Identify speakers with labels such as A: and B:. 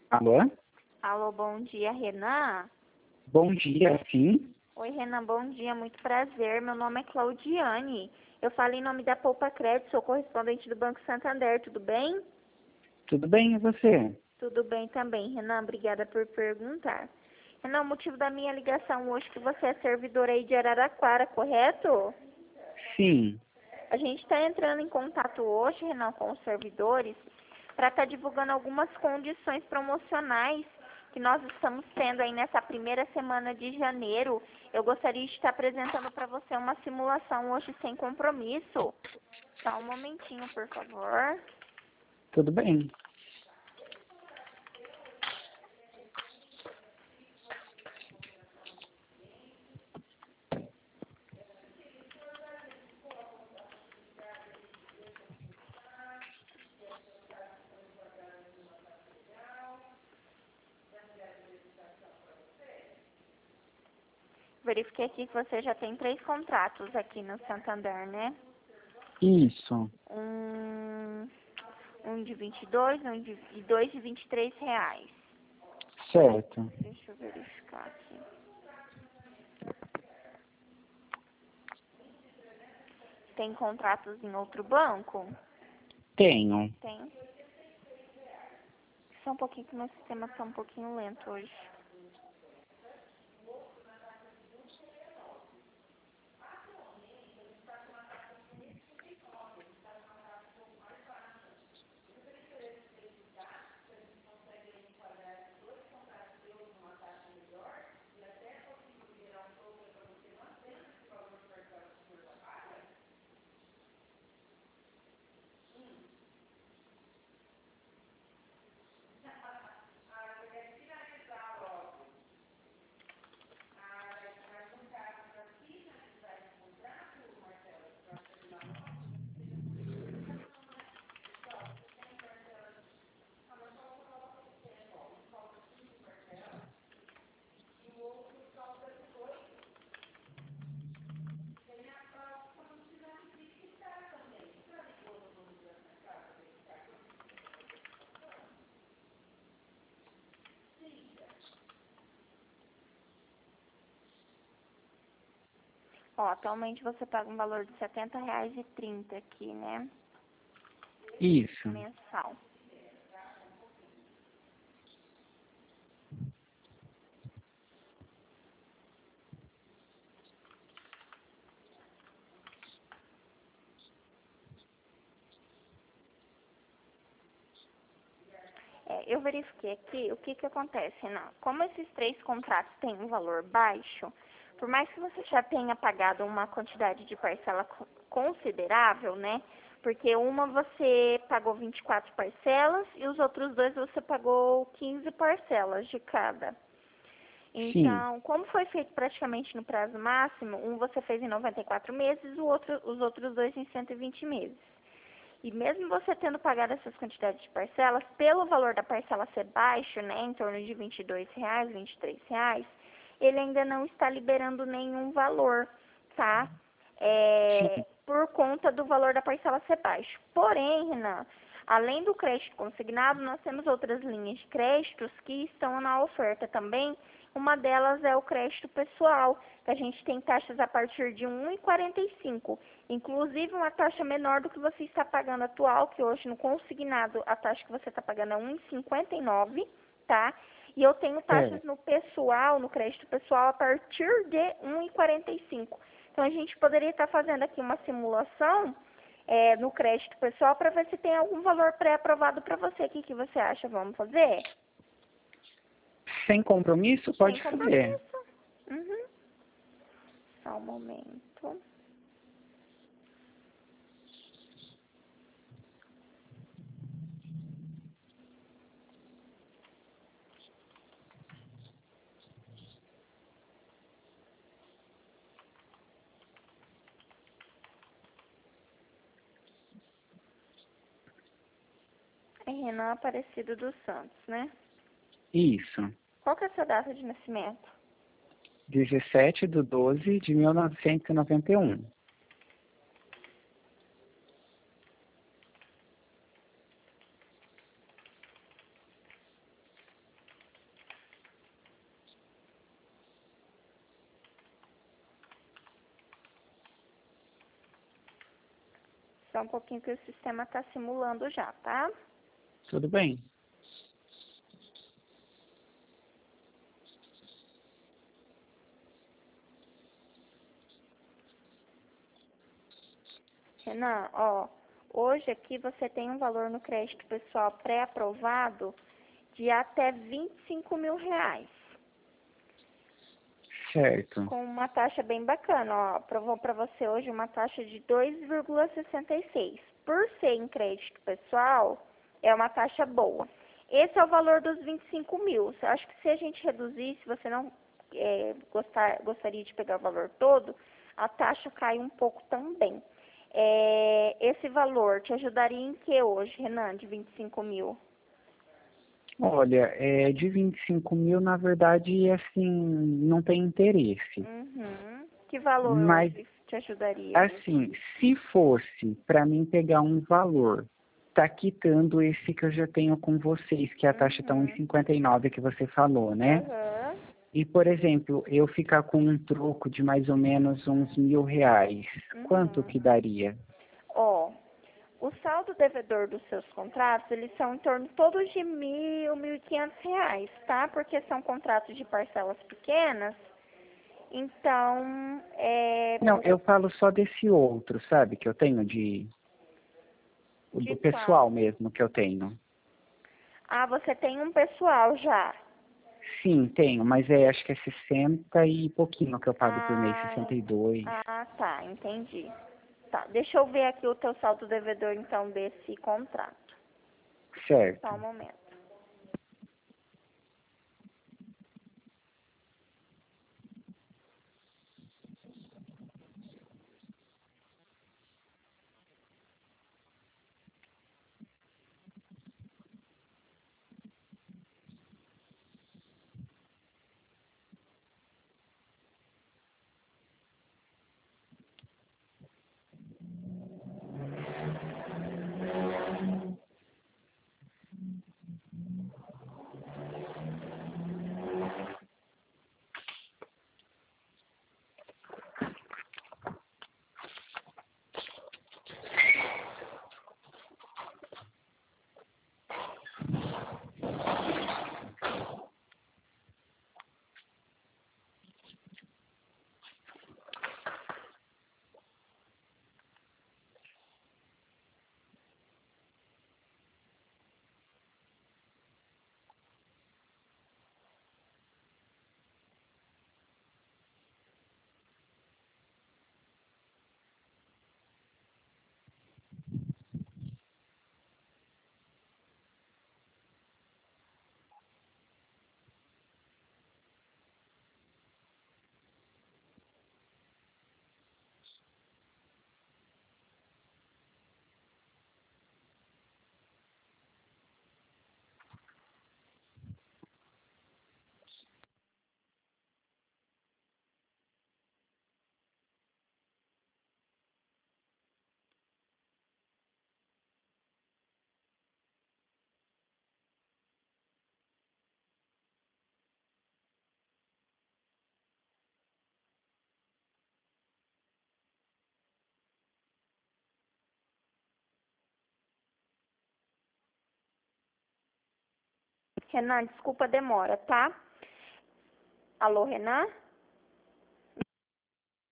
A: Alô?
B: Alô, bom dia, Renan.
A: Bom dia, sim.
B: Oi, Renan, bom dia, muito prazer. Meu nome é Claudiane. Eu falo em nome da Poupa Crédito, sou correspondente do Banco Santander, tudo bem?
A: Tudo bem, e você?
B: Tudo bem também, Renan, obrigada por perguntar. Renan, o motivo da minha ligação hoje é que você é servidor aí de Araraquara, correto?
A: Sim.
B: A gente está entrando em contato hoje, Renan, com os servidores para estar divulgando algumas condições promocionais que nós estamos tendo aí nessa primeira semana de janeiro. Eu gostaria de estar apresentando para você uma simulação hoje sem compromisso. Só um momentinho, por favor.
A: Tudo bem.
B: Verifiquei aqui que você já tem 3 contratos aqui no Santander, né?
A: Isso.
B: Um de 22, e dois de R$ 23.
A: Certo.
B: Deixa eu verificar aqui. Tem contratos em outro banco?
A: Tenho.
B: Tem. Só um pouquinho que meu sistema está um pouquinho lento hoje. Ó, atualmente você paga um valor de R$ 70,30 aqui, né?
A: Isso.
B: Mensal. Eu verifiquei aqui o que acontece, Renan. Como esses 3 contratos têm um valor baixo, por mais que você já tenha pagado uma quantidade de parcela considerável, né? Porque uma você pagou 24 parcelas e os outros 2 você pagou 15 parcelas de cada.
A: Sim.
B: Então, como foi feito praticamente no prazo máximo, um você fez em 94 meses, os outros 2 em 120 meses. E mesmo você tendo pagado essas quantidades de parcelas, pelo valor da parcela ser baixo, né, em torno de R$ 22, R$ 23, ele ainda não está liberando nenhum valor, tá?
A: Sim.
B: Por conta do valor da parcela ser baixo. Porém, Renan, além do crédito consignado, nós temos outras linhas de créditos que estão na oferta também. Uma delas é o crédito pessoal, que a gente tem taxas a partir de 1,45, inclusive uma taxa menor do que você está pagando atual, que hoje no consignado a taxa que você está pagando é 1,59, tá? E eu tenho taxas
A: Certo.
B: no pessoal, no crédito pessoal, a partir de 1,45. Então a gente poderia estar fazendo aqui uma simulação no crédito pessoal para ver se tem algum valor pré-aprovado para você. O que você acha? Vamos fazer?
A: Sem compromisso,
B: Sem
A: pode fazer.
B: compromisso. Uhum. Só um momento. É Renan Aparecido dos Santos, né?
A: Isso.
B: Qual que é a sua data de nascimento?
A: 17/12/1991.
B: só um pouquinho que o sistema está simulando já, tá?
A: Tudo bem.
B: Renan, ó, hoje aqui você tem um valor no crédito pessoal pré-aprovado de até R$ 25.000.
A: Certo.
B: Com uma taxa bem bacana, ó, aprovou para você hoje uma taxa de 2,66. Por ser em crédito pessoal, é uma taxa boa. Esse é o valor dos 25 mil. Eu acho que se a gente reduzir, se você não gostaria de pegar o valor todo, a taxa cai um pouco também. Esse valor te ajudaria em que hoje, Renan, de 25 mil?
A: Olha, de 25.000, na verdade, assim, não tem interesse.
B: Uhum. Que valor
A: Mas,
B: hoje te ajudaria?
A: assim, se fosse para mim pegar um valor, tá quitando esse que eu já tenho com vocês, que é a taxa tá
B: Uhum.
A: 1,59 que você falou, né?
B: Aham.
A: E, por exemplo, eu ficar com um troco de mais ou menos uns R$ 1.000, quanto
B: Uhum.
A: que daria?
B: Ó, o saldo devedor dos seus contratos, eles são em torno todos de R$ 1.000, R$ 1.500, tá? Porque são contratos de parcelas pequenas, então,
A: Não, eu falo só desse outro, sabe, que eu tenho o
B: de
A: do
B: qual?
A: pessoal mesmo que eu tenho.
B: Ah, você tem um pessoal já.
A: Sim, tenho, mas acho que é 60 e pouquinho que eu pago por mês,
B: Ah,
A: 62.
B: tá, entendi. Tá, deixa eu ver aqui o teu saldo devedor, então, desse contrato. Só
A: Certo.
B: um momento. Renan, desculpa a demora, tá? Alô, Renan?